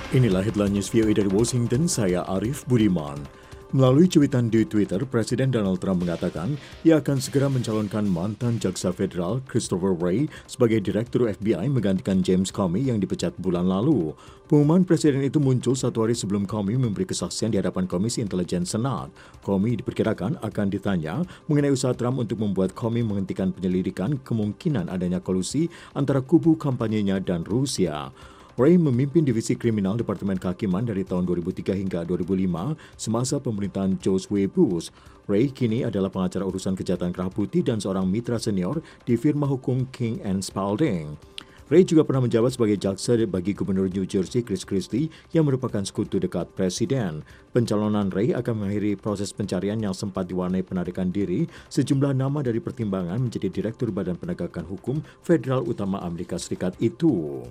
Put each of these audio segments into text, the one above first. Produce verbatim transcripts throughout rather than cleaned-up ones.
Inilah headline news V O A dari Washington, saya Arif Budiman. Melalui cuitan di Twitter, Presiden Donald Trump mengatakan ia akan segera mencalonkan mantan jaksa federal Christopher Wray sebagai Direktur F B I menggantikan James Comey yang dipecat bulan lalu. Pengumuman Presiden itu muncul satu hari sebelum Comey memberi kesaksian di hadapan Komisi Intelijen Senat. Comey diperkirakan akan ditanya mengenai usaha Trump untuk membuat Comey menghentikan penyelidikan kemungkinan adanya kolusi antara kubu kampanyenya dan Rusia. Wray memimpin divisi kriminal Departemen Kehakiman dari tahun dua ribu tiga hingga dua ribu lima semasa pemerintahan George W. Bush. Wray kini adalah pengacara urusan kejahatan kerah putih dan seorang mitra senior di firma hukum King and Spalding. Wray juga pernah menjabat sebagai jaksa bagi Gubernur New Jersey Chris Christie yang merupakan sekutu dekat Presiden. Pencalonan Wray akan mengakhiri proses pencarian yang sempat diwarnai penarikan diri sejumlah nama dari pertimbangan menjadi Direktur Badan Penegakan Hukum Federal Utama Amerika Serikat itu.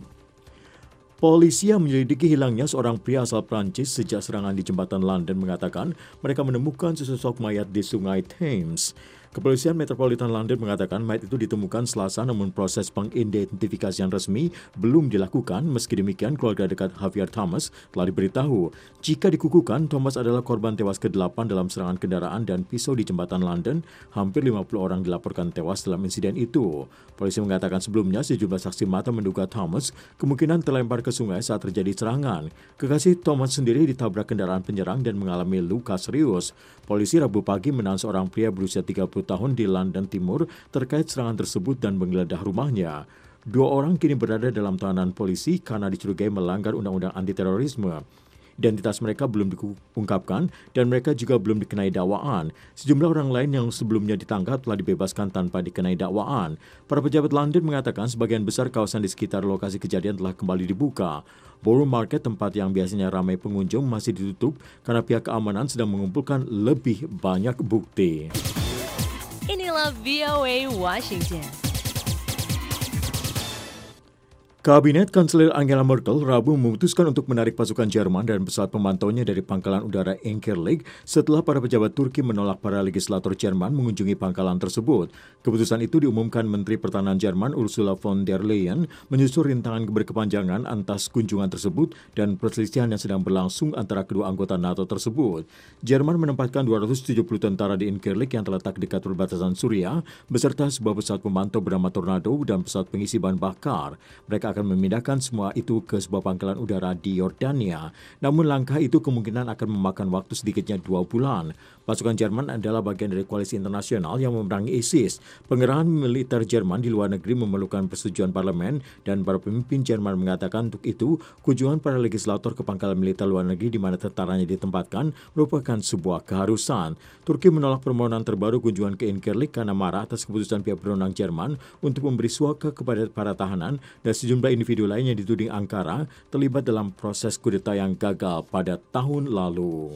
Polisi yang menyelidiki hilangnya seorang pria asal Prancis sejak serangan di jembatan London mengatakan mereka menemukan sesosok mayat di sungai Thames. Kepolisian Metropolitan London mengatakan mayat itu ditemukan Selasa namun proses pengidentifikasian resmi belum dilakukan. Meski demikian, keluarga dekat Javier Thomas telah diberitahu jika dikukuhkan Thomas adalah korban tewas kedelapan dalam serangan kendaraan dan pisau di jembatan London. Hampir lima puluh orang dilaporkan tewas dalam insiden itu. Polisi mengatakan sebelumnya sejumlah saksi mata menduga Thomas kemungkinan terlempar ke sungai saat terjadi serangan. Kekasih Thomas sendiri ditabrak kendaraan penyerang dan mengalami luka serius. Polisi Rabu pagi menahan seorang pria berusia tiga puluh tahun di London Timur terkait serangan tersebut dan menggeledah rumahnya. Dua orang kini berada dalam tahanan polisi karena dicurigai melanggar undang-undang anti-terorisme. Identitas mereka belum diungkapkan dan mereka juga belum dikenai dakwaan. Sejumlah orang lain yang sebelumnya ditangkap telah dibebaskan tanpa dikenai dakwaan. Para pejabat London mengatakan sebagian besar kawasan di sekitar lokasi kejadian telah kembali dibuka. Borough Market, tempat yang biasanya ramai pengunjung, masih ditutup karena pihak keamanan sedang mengumpulkan lebih banyak bukti. Inilah V O A Washington. Kabinet Kanselir Angela Merkel Rabu memutuskan untuk menarik pasukan Jerman dan pesawat pemantaunya dari pangkalan udara Incirlik setelah para pejabat Turki menolak para legislator Jerman mengunjungi pangkalan tersebut. Keputusan itu diumumkan Menteri Pertahanan Jerman Ursula von der Leyen menyusul rintangan berkepanjangan atas kunjungan tersebut dan perselisihan yang sedang berlangsung antara kedua anggota NATO tersebut. Jerman menempatkan dua ratus tujuh puluh tentara di Incirlik yang terletak dekat perbatasan Suriah beserta sebuah pesawat pemantau bernama Tornado dan pesawat pengisi bahan bakar. Mereka akan memindahkan semua itu ke sebuah pangkalan udara di Yordania. Namun langkah itu kemungkinan akan memakan waktu sedikitnya dua bulan. Pasukan Jerman adalah bagian dari koalisi internasional yang memerangi ISIS. Pengerahan militer Jerman di luar negeri memerlukan persetujuan parlemen dan para pemimpin Jerman mengatakan untuk itu kunjungan para legislator ke pangkalan militer luar negeri di mana tentaranya ditempatkan merupakan sebuah keharusan. Turki menolak permohonan terbaru kunjungan ke Incirlik karena marah atas keputusan pihak berwenang Jerman untuk memberi suaka kepada para tahanan dan sejumlah individu lain yang dituding Ankara terlibat dalam proses kudeta yang gagal pada tahun lalu.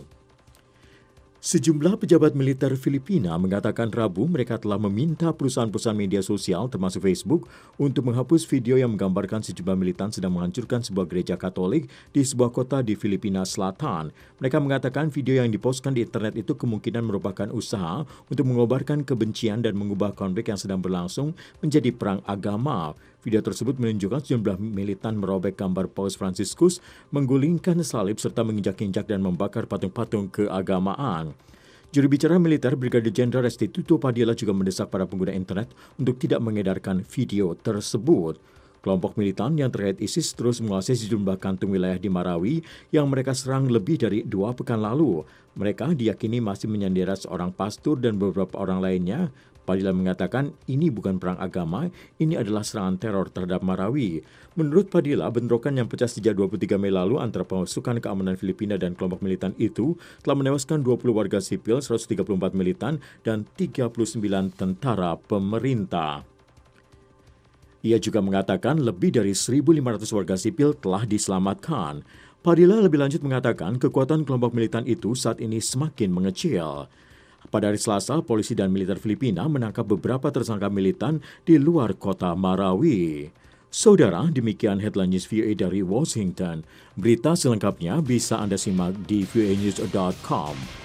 Sejumlah pejabat militer Filipina mengatakan Rabu mereka telah meminta perusahaan-perusahaan media sosial termasuk Facebook untuk menghapus video yang menggambarkan sejumlah militan sedang menghancurkan sebuah gereja Katolik di sebuah kota di Filipina Selatan. Mereka mengatakan video yang dipostkan di internet itu kemungkinan merupakan usaha untuk mengobarkan kebencian dan mengubah konflik yang sedang berlangsung menjadi perang agama. Video tersebut menunjukkan sejumlah militan merobek gambar Paus Fransiskus, menggulingkan salib serta menginjak-injak dan membakar patung-patung keagamaan. Juru bicara militer Brigadir Jenderal Restituto Padilla juga mendesak para pengguna internet untuk tidak mengedarkan video tersebut. Kelompok militan yang terkait ISIS terus menguasai sejumlah kantung wilayah di Marawi yang mereka serang lebih dari dua pekan lalu. Mereka diyakini masih menyandera seorang pastor dan beberapa orang lainnya. Padilla mengatakan ini bukan perang agama, ini adalah serangan teror terhadap Marawi. Menurut Padilla, bentrokan yang pecah sejak dua puluh tiga Mei lalu antara pasukan keamanan Filipina dan kelompok militan itu telah menewaskan dua puluh warga sipil, seratus tiga puluh empat militan, dan tiga puluh sembilan tentara pemerintah. Ia juga mengatakan lebih dari seribu lima ratus warga sipil telah diselamatkan. Padilla lebih lanjut mengatakan kekuatan kelompok militan itu saat ini semakin mengecil. Pada hari Selasa, polisi dan militer Filipina menangkap beberapa tersangka militan di luar kota Marawi. Saudara, demikian headline news V O A dari Washington. Berita selengkapnya bisa Anda simak di v o a news dot com.